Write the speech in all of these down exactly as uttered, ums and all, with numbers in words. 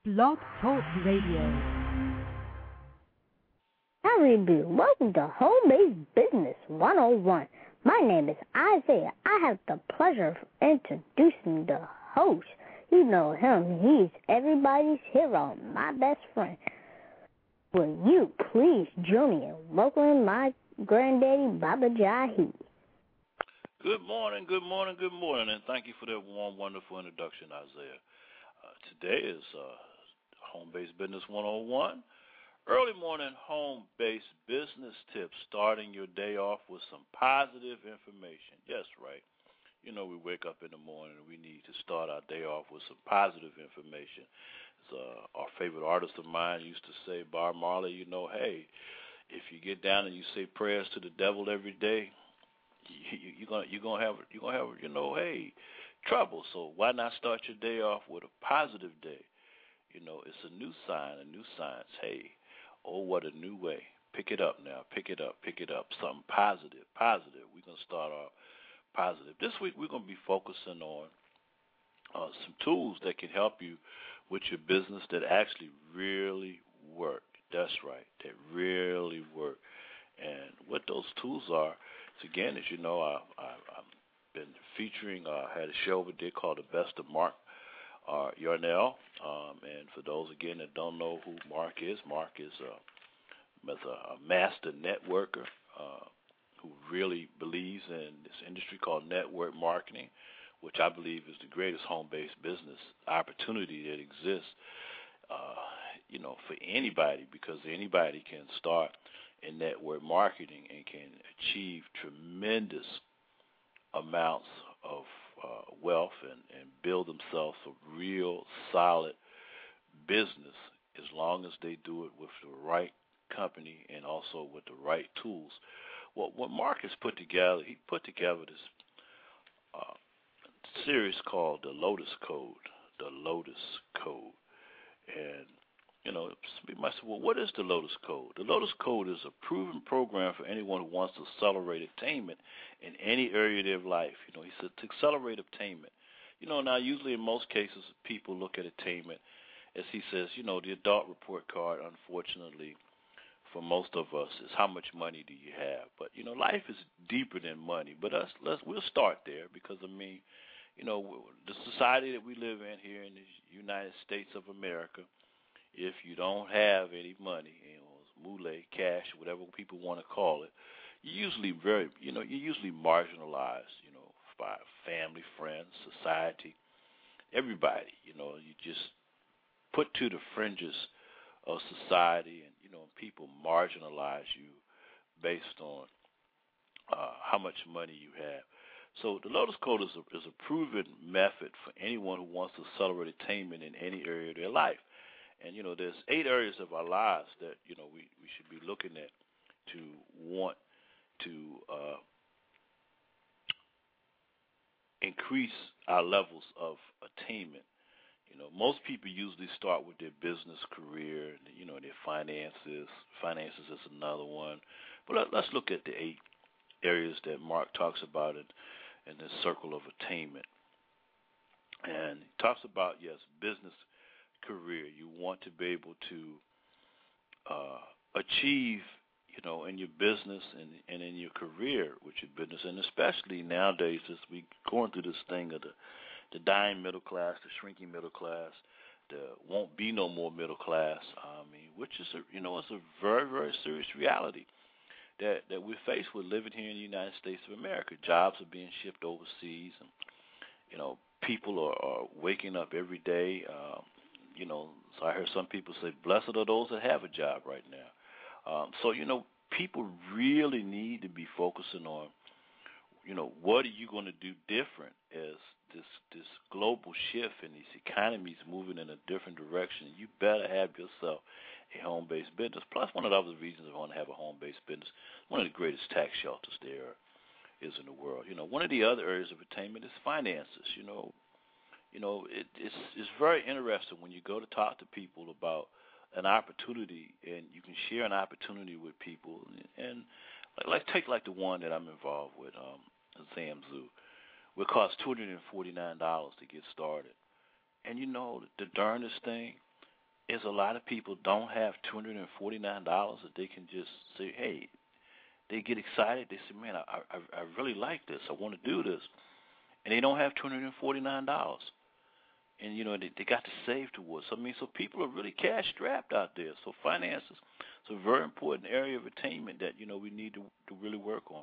Blog Talk Radio. Howdy do. Welcome to Home-Based Business one oh one. My name is Isaiah. I have the pleasure of introducing the host. You know him. He's everybody's hero, my best friend. Will you please join me in welcoming my granddaddy, Baba Jahi? Good morning, good morning, good morning, and thank you for that warm, wonderful introduction, Isaiah. Uh, today is uh, Home-Based Business one oh one. Early morning home-based business tips, starting your day off with some positive information. Yes, right. You know, we wake up in the morning and we need to start our day off with some positive information. As, uh, our favorite artist of mine used to say, Bob Marley, you know, hey, if you get down and you say prayers to the devil every day, you, you're gonna you're gonna have you're gonna have you know, hey, trouble. So why not start your day off with a positive day? You know, it's a new sign, a new science. Hey. Oh, what a new way. Pick it up now. Pick it up. Pick it up. Something positive. Positive. We're going to start off positive. This week we're going to be focusing on uh, some tools that can help you with your business that actually really work. That's right. That really work. And what those tools are, is again, as you know, I, I, I've been featuring, I uh, had a show over there called The Best of Mark Uh, Yarnell, um, and for those again that don't know who Mark is, Mark is a, is a, a master networker uh, who really believes in this industry called network marketing, which I believe is the greatest home-based business opportunity that exists, uh, you know, for anybody, because anybody can start in network marketing and can achieve tremendous amounts of Uh, wealth and, and build themselves a real solid business as long as they do it with the right company and also with the right tools. Well, what Mark has put together, he put together this uh, series called the Lotus Code, the Lotus Code. And, you know, you might say, well, what is the Lotus Code? The Lotus Code is a proven program for anyone who wants to accelerate attainment in any area of their life. You know, he said to accelerate attainment. You know, now usually in most cases people look at attainment as he says, you know, the adult report card, unfortunately, for most of us is how much money do you have? But, you know, life is deeper than money. But us, let's, we'll start there because, I mean, you know, the society that we live in here in the United States of America, if you don't have any money, you know, mule, cash, whatever people want to call it, you're usually very, you know, you're usually marginalized, you know, by family, friends, society, everybody. You know, you just put to the fringes of society, and you know, people marginalize you based on uh, how much money you have. So the Lotus Code is a, is a proven method for anyone who wants to accelerate attainment in any area of their life. And, you know, there's eight areas of our lives that, you know, we, we should be looking at to want to uh, increase our levels of attainment. You know, most people usually start with their business career, you know, their finances. Finances is another one. But let, let's look at the eight areas that Mark talks about it in this circle of attainment. And he talks about, yes, business career. You want to be able to uh, achieve, you know, in your business and, and in your career with your business, and especially nowadays as we going through this thing of the, the dying middle class, the shrinking middle class, there won't be no more middle class. I mean, which is a, you know, it's a very, very serious reality that that we're faced with living here in the United States of America. Jobs are being shipped overseas, and you know, people are, are waking up every day. Um, You know, so I heard some people say, blessed are those that have a job right now. Um, so, you know, people really need to be focusing on, you know, what are you going to do different as this this global shift and these economies moving in a different direction. You better have yourself a home-based business. Plus, one of the other reasons I want to have a home-based business, one of the greatest tax shelters there is in the world. You know, one of the other areas of attainment is finances, you know. You know, it, it's it's very interesting when you go to talk to people about an opportunity, and you can share an opportunity with people. And like, like take like the one that I'm involved with, um, Zamzoo, which costs two hundred and forty nine dollars to get started. And you know, the darndest thing, is a lot of people don't have two hundred forty-nine dollars that they can just say, hey, they get excited. They say, man, I, I, I really like this. I want to do this. And they don't have two hundred forty-nine dollars. And, you know, they, they got to save towards. I mean, so people are really cash strapped out there. So finances is a very important area of attainment that, you know, we need to, to really work on.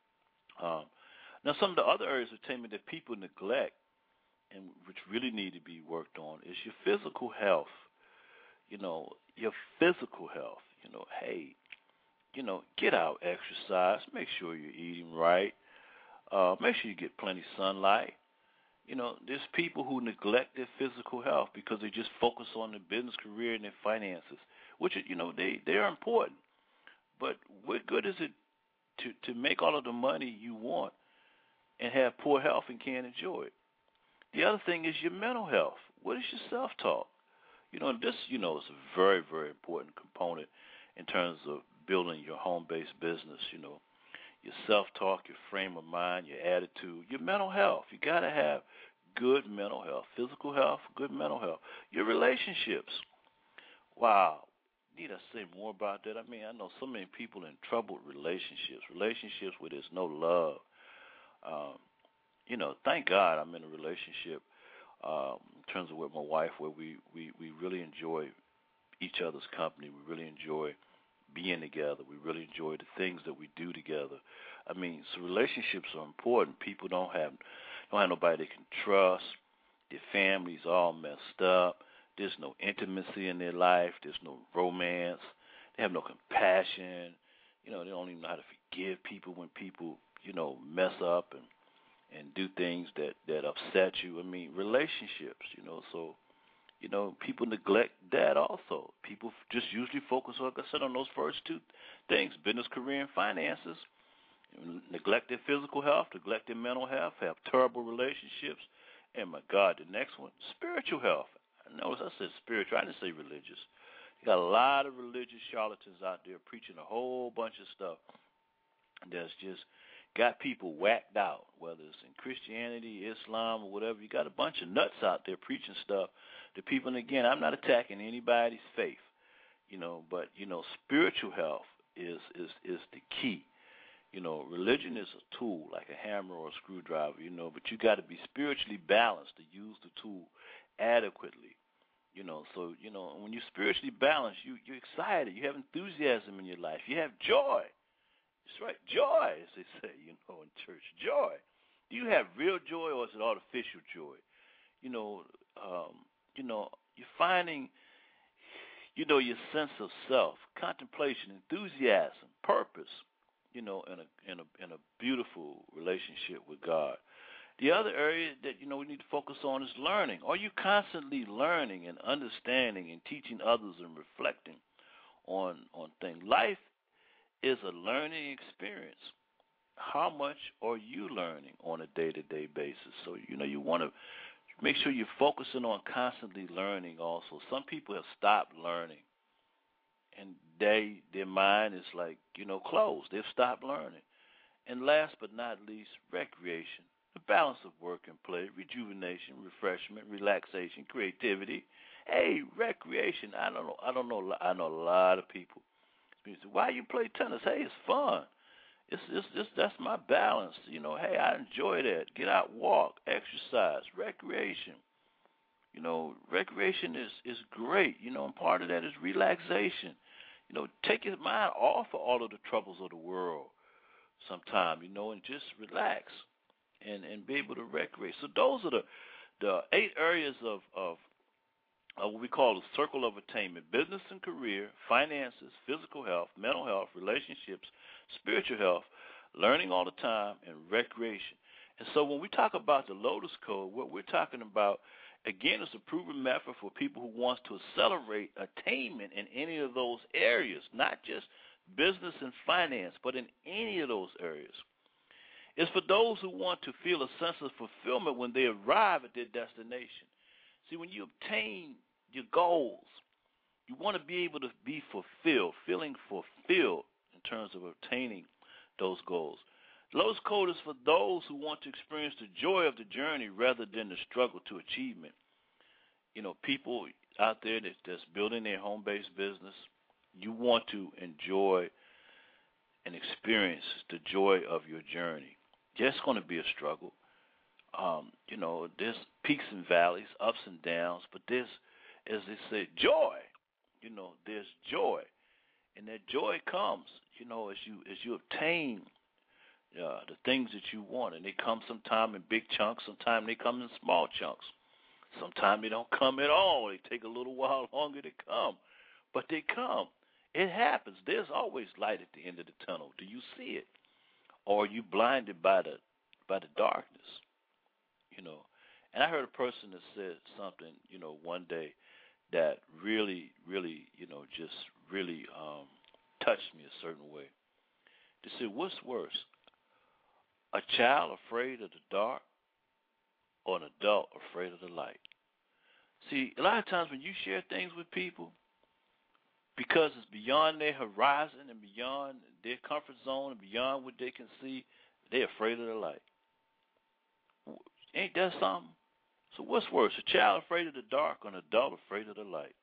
Um, now, some of the other areas of attainment that people neglect and which really need to be worked on is your physical health. You know, your physical health. You know, hey, you know, get out, exercise, make sure you're eating right, uh, make sure you get plenty of sunlight. You know, there's people who neglect their physical health because they just focus on their business career and their finances, which, you know, they, they are important. But what good is it to, to make all of the money you want and have poor health and can't enjoy it? The other thing is your mental health. What is your self-talk? You know, this, you know, is a very, very important component in terms of building your home-based business, you know. Your self-talk, your frame of mind, your attitude, your mental health. You got to have good mental health, physical health, good mental health. Your relationships. Wow. Need I say more about that? I mean, I know so many people in troubled relationships, relationships where there's no love. Um, you know, thank God I'm in a relationship um, in terms of with my wife where we, we, we really enjoy each other's company. We really enjoy being together. We really enjoy the things that we do together. I mean, so relationships are important. People don't have don't have nobody they can trust. Their families all messed up. There's no intimacy in their life. There's no romance. They have no compassion. You know, they don't even know how to forgive people when people, you know, mess up and, and do things that, that upset you. I mean, relationships, you know, so You know, people neglect that also. People just usually focus, like I said, on those first two things, business, career, and finances. Neglect their physical health, neglect their mental health, have terrible relationships. And, my God, the next one, spiritual health. Notice I said spiritual. I didn't say religious. You got a lot of religious charlatans out there preaching a whole bunch of stuff that's just got people whacked out, whether it's in Christianity, Islam, or whatever. You got a bunch of nuts out there preaching stuff to people. And, again, I'm not attacking anybody's faith, you know, but, you know, spiritual health is, is, is the key. You know, religion is a tool, like a hammer or a screwdriver, you know, but you got to be spiritually balanced to use the tool adequately. You know, so, you know, when you're spiritually balanced, you, you're excited. You have enthusiasm in your life. You have joy. That's right, joy, as they say, you know, in church. Joy. Do you have real joy or is it artificial joy? You know, um, you know, you're finding, you know, your sense of self, contemplation, enthusiasm, purpose, you know, in a in a in a beautiful relationship with God. The other area that, you know, we need to focus on is learning. Are you constantly learning and understanding and teaching others and reflecting on on things? Life is a learning experience. How much are you learning on a day-to-day basis? So, you know, you want to make sure you're focusing on constantly learning also. Some people have stopped learning, and they their mind is like, you know, closed. They've stopped learning. And last but not least, recreation. The balance of work and play, rejuvenation, refreshment, relaxation, creativity. Hey, recreation. I don't know. I don't know. I know a lot of people. Why you play tennis? Hey, it's fun. It's it's, it's that's my balance. You know, hey, I enjoy that. Get out, walk, exercise, recreation. You know, recreation is is great. You know, and part of that is relaxation. You know, take your mind off of all of the troubles of the world sometime. You know, and just relax. And, and be able to recreate. So those are the, the eight areas of, of, of what we call the circle of attainment: business and career, finances, physical health, mental health, relationships, spiritual health, learning all the time, and recreation. And so when we talk about the Lotus Code, what we're talking about, again, is a proven method for people who wants to accelerate attainment in any of those areas, not just business and finance, but in any of those areas. It's for those who want to feel a sense of fulfillment when they arrive at their destination. See, when you obtain your goals, you want to be able to be fulfilled, feeling fulfilled in terms of obtaining those goals. The Lotus Code is for those who want to experience the joy of the journey rather than the struggle to achievement. You know, people out there that, that's building their home-based business, you want to enjoy and experience the joy of your journey. Yeah, it's going to be a struggle. Um, you know, there's peaks and valleys, ups and downs, but there's, as they say, joy. You know, there's joy, and that joy comes, you know, as you as you obtain uh, the things that you want, and they come sometime in big chunks, sometimes they come in small chunks, sometimes they don't come at all. They take a little while longer to come, but they come. It happens. There's always light at the end of the tunnel. Do you see it, or are you blinded by the by the darkness? You know, and I heard a person that said something, you know, one day that really, really, you know, just really um, touched me a certain way. They said, what's worse, a child afraid of the dark or an adult afraid of the light? See, a lot of times when you share things with people, because it's beyond their horizon and beyond their comfort zone and beyond what they can see, they're afraid of the light. Ain't that something? So what's worse, a child afraid of the dark or an adult afraid of the light?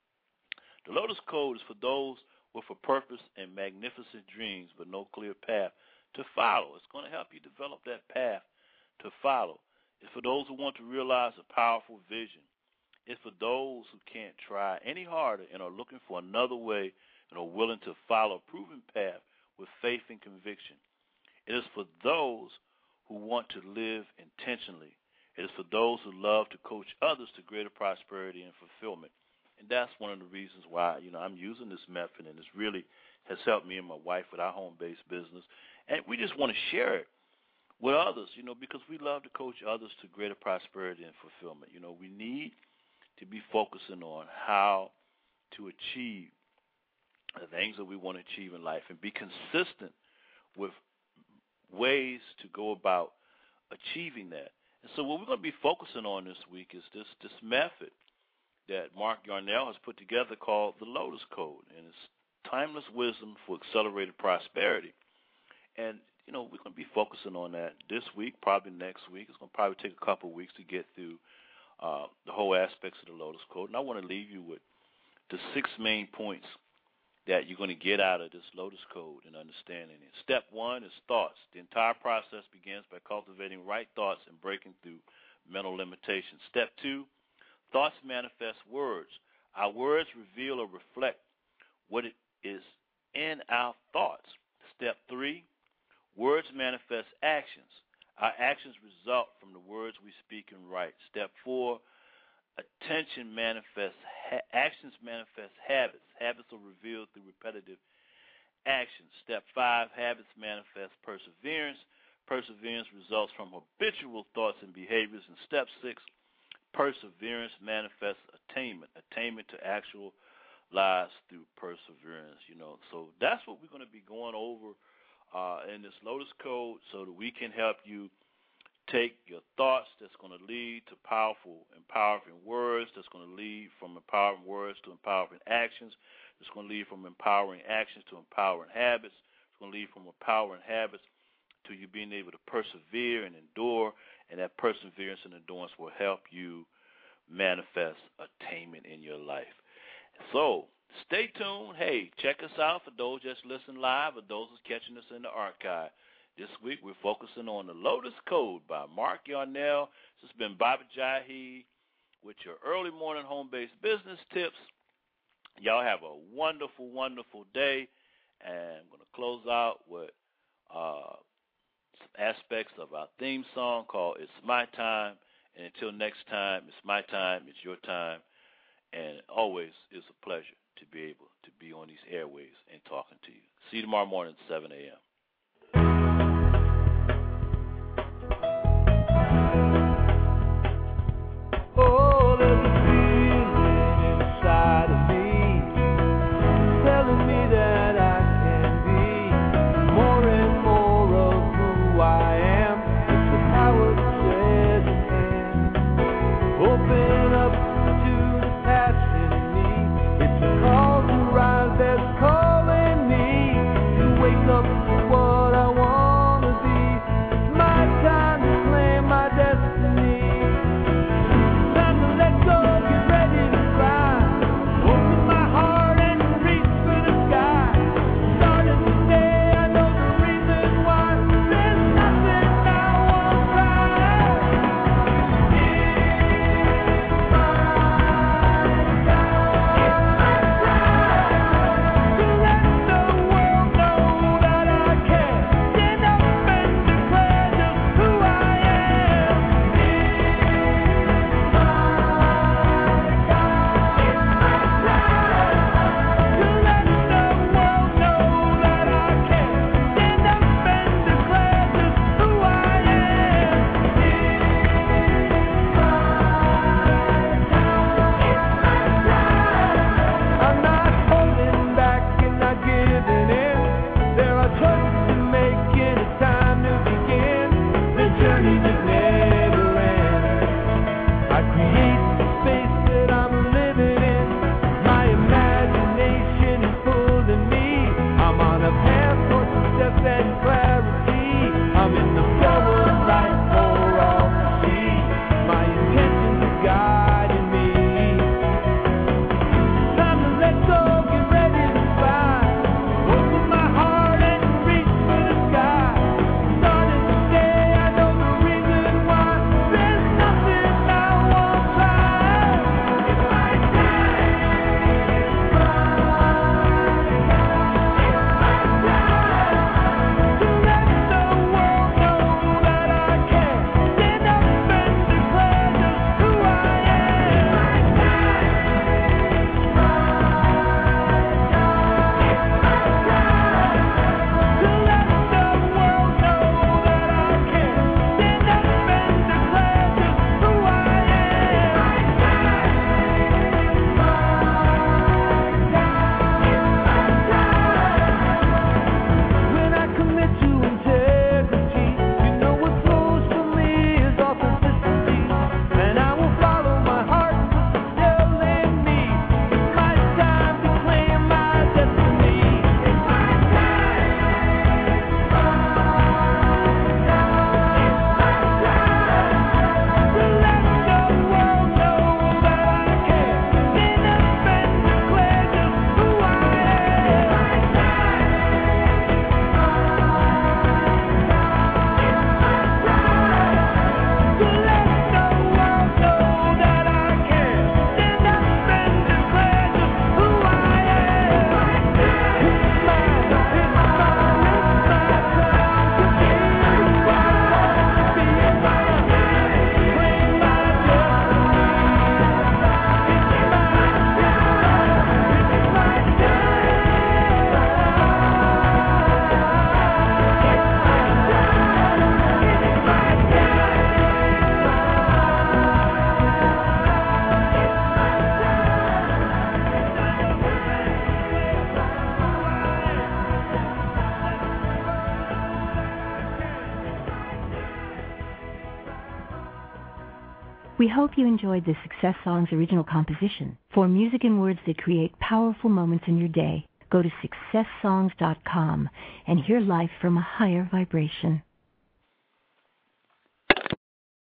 The Lotus Code is for those with a purpose and magnificent dreams but no clear path to follow. It's going to help you develop that path to follow. It's for those who want to realize a powerful vision. It's for those who can't try any harder and are looking for another way and are willing to follow a proven path with faith and conviction. It is for those who want to live intentionally. It is for those who love to coach others to greater prosperity and fulfillment. And that's one of the reasons why, you know, I'm using this method, and this really has helped me and my wife with our home-based business. And we just want to share it with others, you know, because we love to coach others to greater prosperity and fulfillment. You know, we need to be focusing on how to achieve the things that we want to achieve in life and be consistent with ways to go about achieving that. And so what we're going to be focusing on this week is this this method that Mark Yarnell has put together called the Lotus Code, and it's timeless wisdom for accelerated prosperity. And, you know, we're going to be focusing on that this week, probably next week. It's going to probably take a couple of weeks to get through uh, the whole aspects of the Lotus Code. And I want to leave you with the six main points that you're going to get out of this Lotus Code and understanding it. Step one is thoughts. The entire process begins by cultivating right thoughts and breaking through mental limitations. Step two, thoughts manifest words. Our words reveal or reflect what it is in our thoughts. Step three, words manifest actions. Our actions result from the words we speak and write. Step four, attention manifests, ha- actions manifest habits. Habits are revealed through repetitive actions. Step five, habits manifest perseverance. Perseverance results from habitual thoughts and behaviors. And step six, perseverance manifests attainment. Attainment to actual lives through perseverance. You know, so that's what we're going to be going over uh, in this Lotus Code, so that we can help you take your thoughts that's going to lead to powerful, empowering words, that's going to lead from empowering words to empowering actions, that's going to lead from empowering actions to empowering habits, it's going to lead from empowering habits to you being able to persevere and endure, and that perseverance and endurance will help you manifest attainment in your life. So stay tuned. Hey, check us out for those just listening live or those who's catching us in the archive. This week, we're focusing on the Lotus Code by Mark Yarnell. This has been Bobby Jahi with your early morning home-based business tips. Y'all have a wonderful, wonderful day. And I'm going to close out with uh, some aspects of our theme song called It's My Time. And until next time, it's my time, it's your time. And always it's a pleasure to be able to be on these airways and talking to you. See you tomorrow morning at seven a.m. Oh, there's a feeling inside of me telling me that I can be more and more of who I am. It's the power that says I can. Open up to the passion in me. It's a call to rise that's calling me to wake up to We hope you enjoyed the Success Songs original composition. For music and words that create powerful moments in your day, go to success songs dot com and hear life from a higher vibration.